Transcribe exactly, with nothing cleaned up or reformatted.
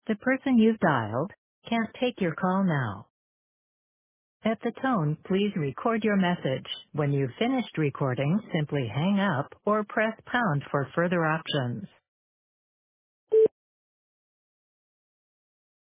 The person you've dialed can't take your call now. At the tone, please record your message. When you've finished recording, simply hang up or press pound for further options.